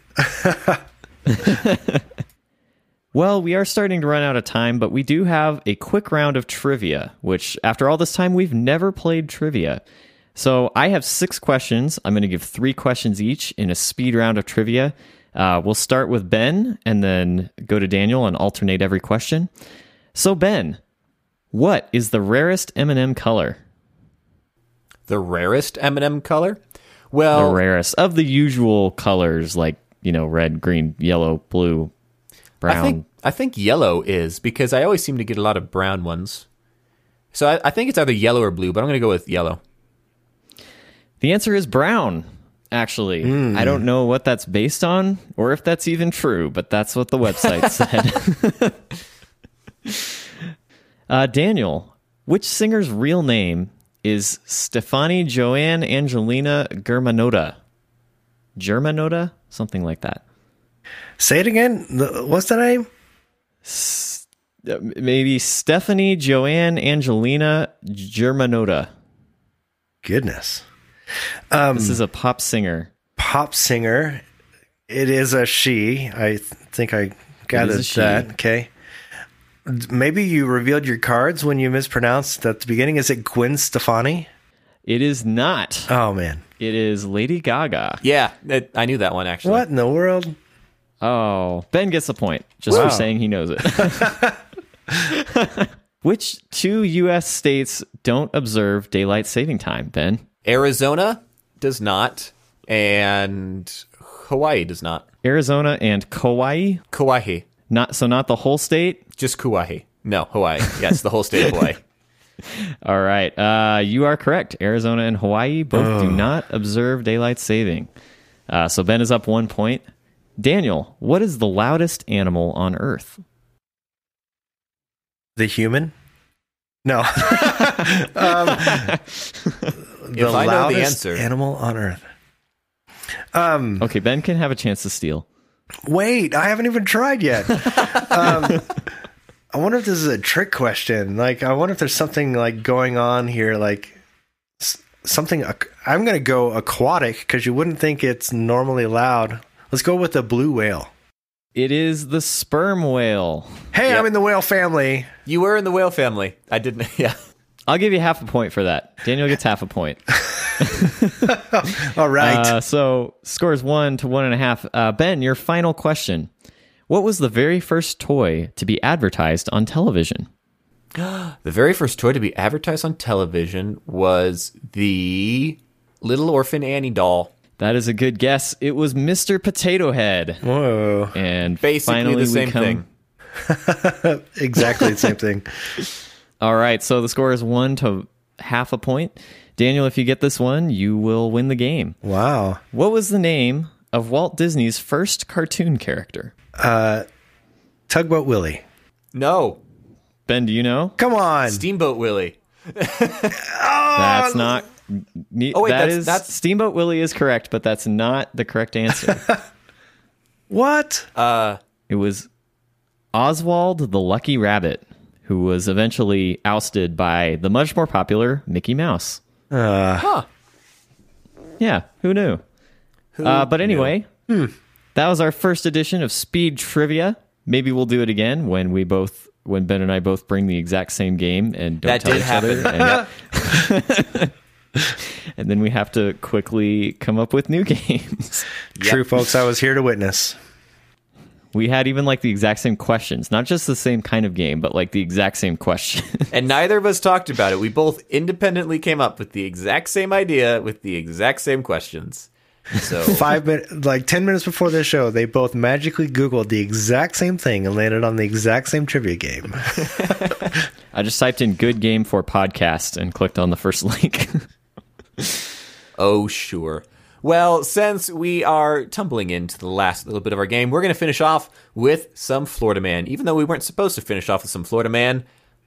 Well, we are starting to run out of time, but we do have a quick round of trivia, which after all this time, we've never played trivia. So I have six questions. I'm going to give three questions each in a speed round of trivia. Uh, we'll start with Ben and then go to Daniel and alternate every question. So Ben, what is the rarest M and M color? The rarest M and M color? Well, The rarest of the usual colors like, you know, red, green, yellow, blue, brown. I think I think yellow is, because I always seem to get a lot of brown ones. So I, I think it's either yellow or blue, but I'm going to go with yellow. The answer is brown, actually. Mm. I don't know what that's based on or if that's even true, but that's what the website said. uh, Daniel, which singer's real name is Stefani Joanne Angelina Germanotta? Germanotta? Something like that. Say it again. The- What's the name? S- uh, maybe Stephanie Joanne Angelina Germanotta. Goodness. Um, This is a pop singer. pop singer. It is a she. I th- think I gathered a she. that. Okay. Maybe you revealed your cards when you mispronounced at the beginning. Is it Gwen Stefani? It is not. Oh, man. It is Lady Gaga. Yeah, it, I knew that one, actually. What in the world? Oh, Ben gets a point just Wow. for saying he knows it. Which two U S states don't observe daylight saving time, Ben? Arizona does not, and Hawaii does not. Arizona and Kauai? Kauai. Not so not the whole state? Just Kauai. No, Hawaii. Yes, the whole state of Hawaii. All right. Uh, you are correct. Arizona and Hawaii both do Oh. not observe daylight saving. Uh, so Ben is up one point. Daniel, what is the loudest animal on Earth? The human? No. um, the If I know the loudest answer. animal on Earth. Um, Okay, Ben can have a chance to steal. wait, I haven't even tried yet. um, I wonder if this is a trick question. Like, I wonder if there's something like going on here, like s- something. ac- I'm going to go aquatic because you wouldn't think it's normally loud. Let's go with the blue whale. It is the sperm whale. Hey, Yep. I'm in the whale family. You were in the whale family. I didn't. Yeah. I'll give you half a point for that. Daniel gets half a point. All right. Uh, so scores one to one and a half. Uh, Ben, your final question. What was the very first toy to be advertised on television? The very first toy to be advertised on television was the Little Orphan Annie doll. That is a good guess. It was Mister Potato Head. Whoa. And Basically finally the same we come... thing. Exactly the same thing. All right, so the score is one to half a point. Daniel, if you get this one, you will win the game. Wow. What was the name of Walt Disney's first cartoon character? Tugboat Willie. No. Ben, do you know? Come on. Steamboat Willie. That's not. Ne- Oh, wait, that that's- is- that's- Steamboat Willie is correct, but that's not the correct answer. What? Uh, It was Oswald the Lucky Rabbit, who was eventually ousted by the much more popular Mickey Mouse. Uh, huh. Yeah, who knew? Who Uh, but anyway, Hmm. that was our first edition of Speed Trivia. Maybe we'll do it again when we both, when Ben and I both bring the exact same game and don't That tell did each happen. other. And, and then we have to quickly come up with new games. True, folks. I was here to witness. We had even like the exact same questions, not just the same kind of game, but like the exact same question. And neither of us talked about it. We both independently came up with the exact same idea with the exact same questions. So Five minutes, like ten minutes before this show, they both magically Googled the exact same thing and landed on the exact same trivia game. I just typed in "good game for podcast" and clicked on the first link. Oh, sure. Well, since we are tumbling into the last little bit of our game, we're going to finish off with some Florida Man, even though we weren't supposed to finish off with some Florida Man.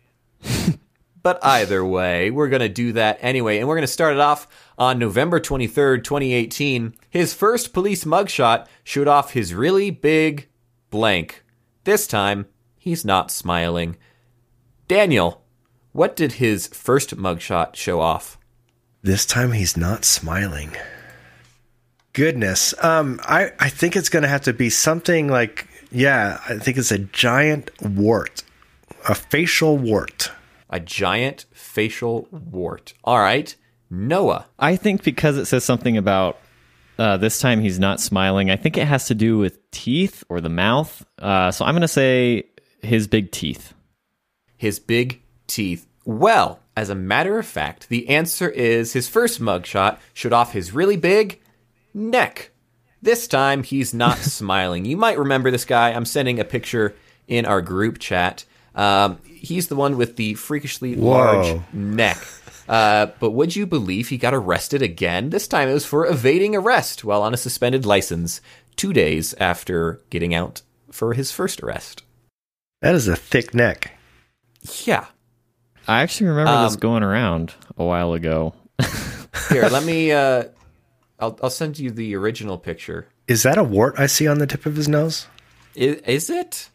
But either way, we're going to do that anyway, and we're going to start it off on November twenty-third, twenty eighteen. His first police mugshot showed off his really big blank. This time, he's not smiling. Daniel, what did his first mugshot show off? This time he's not smiling. Goodness. Um, I, I think it's going to have to be something like, yeah, I think it's a giant wart, a facial wart. A giant facial wart. All right. Noah. I think because it says something about uh, this time he's not smiling, I think it has to do with teeth or the mouth. Uh, so I'm going to say his big teeth. His big teeth. Well, as a matter of fact, the answer is his first mugshot showed off his really big neck. This time, he's not smiling. You might remember this guy. I'm sending a picture in our group chat. Um, he's the one with the freakishly Whoa. large neck. Uh, but would you believe he got arrested again? This time it was for evading arrest while on a suspended license, two days after getting out for his first arrest. That is a thick neck. Yeah. I actually remember Um, this going around a while ago. Here, let me... Uh, I'll, I'll send you the original picture. Is that a wart I see on the tip of his nose? Is, is it?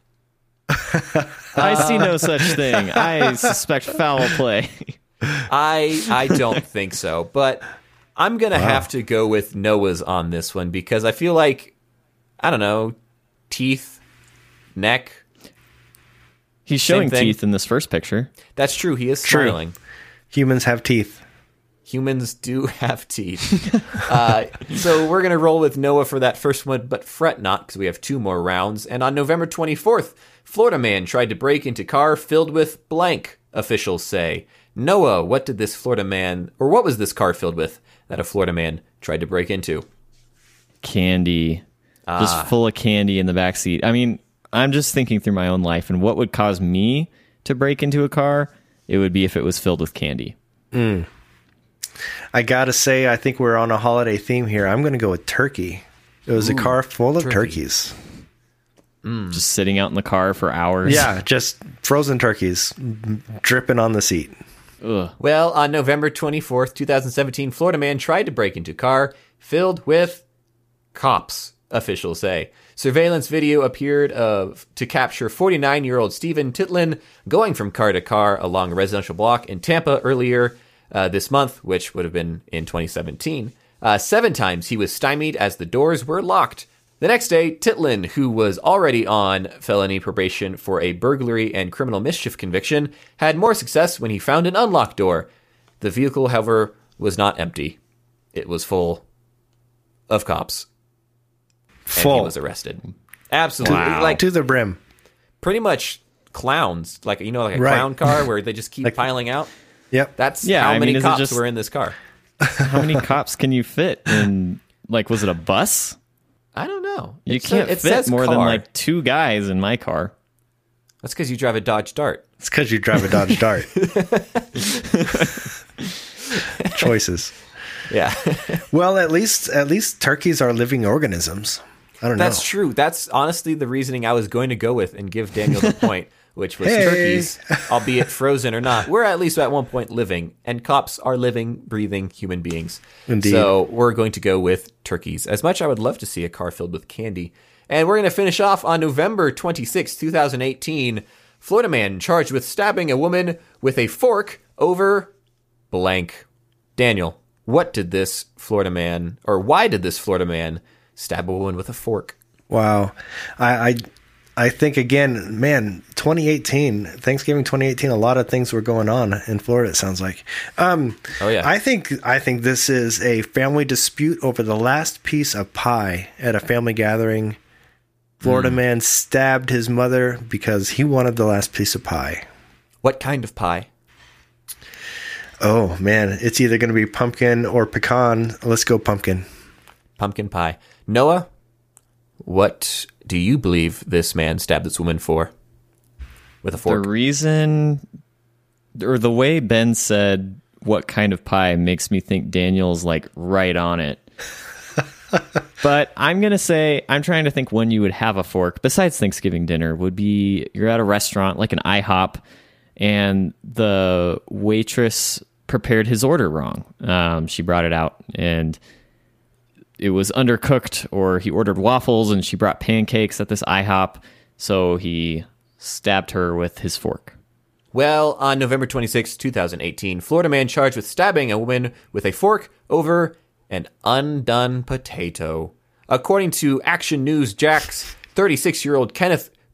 I see no such thing. I suspect foul play. I I don't think so, but I'm going to Wow. have to go with Noah's on this one because I feel like, I don't know, teeth, neck. He's Same showing thing. teeth in this first picture. That's true. He is True. smiling. Humans have teeth. Humans do have teeth. uh, so we're going to roll with Noah for that first one, but fret not because we have two more rounds. And on November twenty-fourth, Florida man tried to break into car filled with blank, officials say. Noah, what did this Florida man, or what was this car filled with that a Florida man tried to break into? Candy. Ah. Just full of candy in the backseat. I mean, I'm just thinking through my own life, and what would cause me to break into a car? It would be if it was filled with candy. Mm. I gotta say, I think we're on a holiday theme here. I'm gonna go with turkey. It was Ooh, a car full of turkey. turkeys. Just sitting out in the car for hours. Yeah, just frozen turkeys m- dripping on the seat. Ugh. Well, on November twenty-fourth, twenty seventeen, Florida man tried to break into car filled with cops, officials say. Surveillance video appeared of to capture forty-nine-year-old Stephen Titlin going from car to car along a residential block in Tampa earlier uh, this month, which would have been in twenty seventeen. Uh, seven times he was stymied as the doors were locked. The next day, Titlin, who was already on felony probation for a burglary and criminal mischief conviction, had more success when he found an unlocked door. The vehicle, however, was not empty. It was full of cops. Full. And he was arrested. Absolutely. Wow. Like, To the brim. pretty much clowns. Like, you know, like a Right. clown car where they just keep Like- piling out. Yep. That's Yeah, how I many mean, is it cops just- were in this car. How many cops can you fit in? Like, was it a bus? I don't know. You It sa- can't it fit says more than car. like two guys in my car. That's because you drive a Dodge Dart. It's because you drive a Dodge Dart. Choices. Yeah. Well, at least at least turkeys are living organisms. I don't know. That's true. That's honestly the reasoning I was going to go with and give Daniel the point, which was Hey. turkeys, albeit frozen or not. We're at least at one point living, and cops are living, breathing human beings. Indeed. So we're going to go with turkeys. As much I would love to see a car filled with candy. And we're going to finish off on November twenty-sixth, twenty eighteen. Florida man charged with stabbing a woman with a fork over blank. Daniel, what did this Florida man, or why did this Florida man stab a woman with a fork? Wow. I, I I think again, man, twenty eighteen, Thanksgiving twenty eighteen, a lot of things were going on in Florida, it sounds like. Um Oh, yeah. I think I think this is a family dispute over the last piece of pie at a family gathering. Florida Hmm. man stabbed his mother because he wanted the last piece of pie. What kind of pie? Oh man, it's either going to be pumpkin or pecan. Let's go pumpkin. Pumpkin pie. Noah, what do you believe this man stabbed this woman for? With a The fork. reason, or the way Ben said what kind of pie makes me think Daniel's like right on it. But I'm going to say, I'm trying to think when you would have a fork, besides Thanksgiving dinner, would be you're at a restaurant like an IHOP, and the waitress prepared his order wrong. Um, she brought it out, and it was undercooked, or he ordered waffles, and she brought pancakes at this IHOP, so he stabbed her with his fork. Well, on November twenty-sixth, twenty eighteen, Florida man charged with stabbing a woman with a fork over an undone potato. According to Action News Jack's thirty-six-year-old Kenneth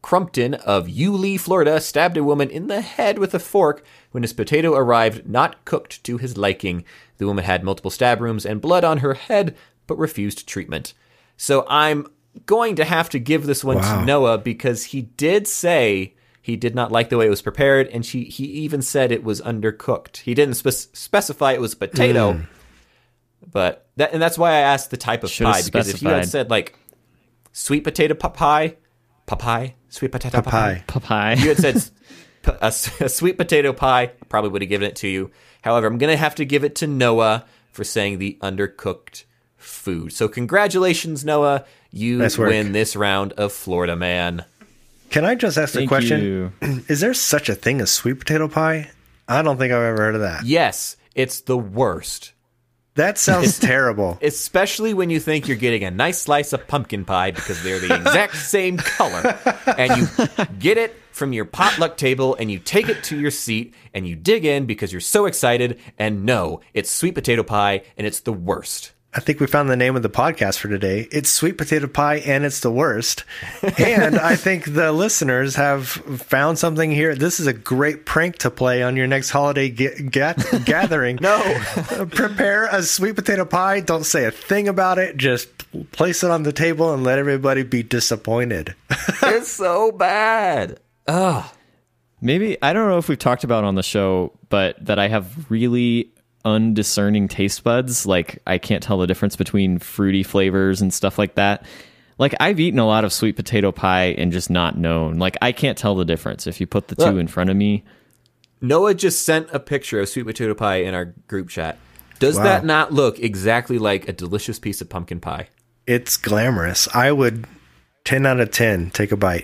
Crumpton of Yulee, Florida, stabbed a woman in the head with a fork when his potato arrived not cooked to his liking. The woman had multiple stab wounds and blood on her head, but refused treatment. So I'm going to have to give this one Wow. to Noah because he did say he did not like the way it was prepared, and she, he even said it was undercooked. He didn't spe- specify it was potato, Mm. but that, and that's why I asked the type of Should've pie, because if you had specified. said, like, sweet potato p- pie, pie, sweet potato pie, Popeye. you had said p- a, s- a sweet potato pie, I probably would have given it to you. However, I'm going to have to give it to Noah for saying the undercooked food. So congratulations, Noah. You Nice work. win this round of Florida Man. Can I just ask the Thank question? you. Is there such a thing as sweet potato pie? I don't think I've ever heard of that. Yes, it's the worst. That sounds terrible. Especially when you think you're getting a nice slice of pumpkin pie because they're the exact same color. And you get it from your potluck table and you take it to your seat and you dig in because you're so excited. And no, it's sweet potato pie and it's the worst. I think we found the name of the podcast for today. It's sweet potato pie and it's the worst. And I think the listeners have found something here. This is a great prank to play on your next holiday ga- ga- gathering. No. Prepare a sweet potato pie. Don't say a thing about it. Just place it on the table and let everybody be disappointed. It's so bad. Ugh. Maybe, I don't know if we've talked about on the show, but that I have really undiscerning taste buds. Like, I can't tell the difference between fruity flavors and stuff like that. Like, I've eaten a lot of sweet potato pie and just not known. Like, I can't tell the difference if you put the two Look. in front of me. Noah just sent a picture of sweet potato pie in our group chat. Does Wow. that not look exactly like a delicious piece of pumpkin pie? It's glamorous. I would ten out of ten take a bite.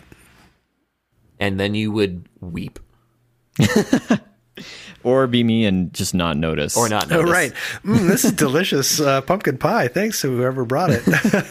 And then you would weep. Or be me and just not notice. Or not Oh, notice. right. Mm, this is delicious uh, pumpkin pie. Thanks to whoever brought it.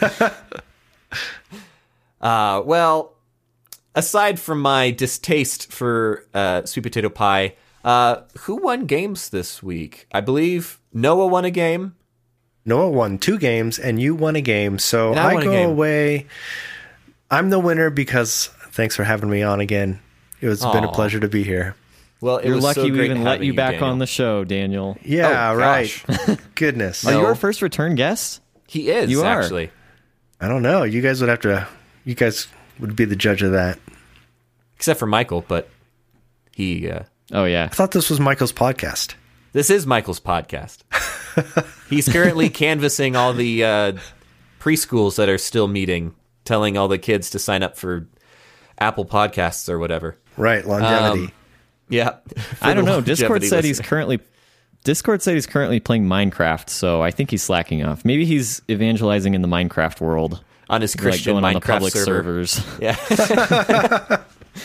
Uh, well, aside from my distaste for uh, sweet potato pie, uh, who won games this week? I believe Noah won a game. Noah won two games and you won a game. So And I I, won a go game. away. I'm the winner because thanks for having me on again. It was been a Aw. pleasure to be here. Well, it You're was lucky so we great even let having you back Daniel. on the show, Daniel. Yeah, Oh, right. gosh. Goodness. Are you No. our first return guest? He is, You are. actually. I don't know. You guys would have to, you guys would be the judge of that. Except for Michael, but he... Uh, Oh, yeah. I thought this was Michael's podcast. this is Michael's podcast. He's currently canvassing all the uh, preschools that are still meeting, telling all the kids to sign up for Apple Podcasts or whatever. Right. Longevity. Um, Yeah. I don't For the know. Discord longevity said he's listener. currently Discord said he's currently playing Minecraft, so I think he's slacking off. Maybe he's evangelizing in the Minecraft world, on his like Christian going on the Minecraft public server. servers. Yeah.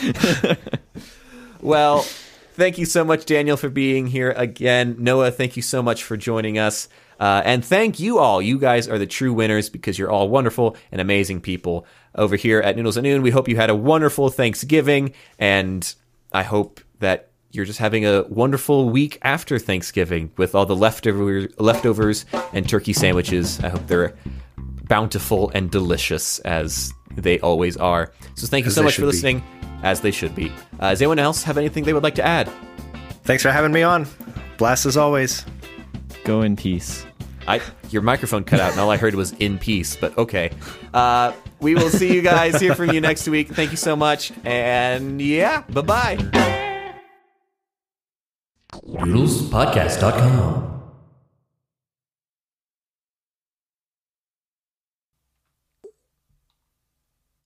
Well, thank you so much, Daniel, for being here again. Noah, thank you so much for joining us. Uh, and thank you all. You guys are the true winners because you're all wonderful and amazing people over here at Noodles at Noon. We hope you had a wonderful Thanksgiving, and I hope that you're just having a wonderful week after Thanksgiving with all the leftover, leftovers and turkey sandwiches. I hope they're bountiful and delicious as they always are. So thank you As so they much for should be. listening, as they should be. Uh, does anyone else have anything they would like to add? Thanks for having me on. Blast as always. Go in peace. I your microphone cut out, and all I heard was "in peace." But okay, uh, we will see you guys. Hear from you next week. Thank you so much, and yeah, bye bye. Noodles Podcast dot com